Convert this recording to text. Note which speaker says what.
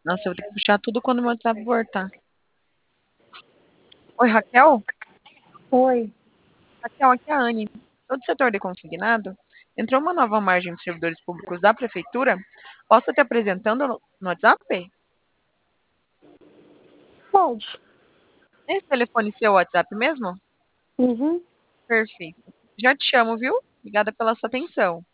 Speaker 1: Nossa, eu vou ter que puxar tudo quando o meu WhatsApp voltar. Oi, Raquel?
Speaker 2: Oi.
Speaker 1: Raquel, aqui é a Anne. Todo setor de consignado entrou uma nova margem de servidores públicos da prefeitura. Posso estar te apresentando no WhatsApp?
Speaker 2: Pode.
Speaker 1: Esse telefone seu WhatsApp mesmo?
Speaker 2: Uhum.
Speaker 1: Perfeito. Já te chamo, viu? Obrigada pela sua atenção.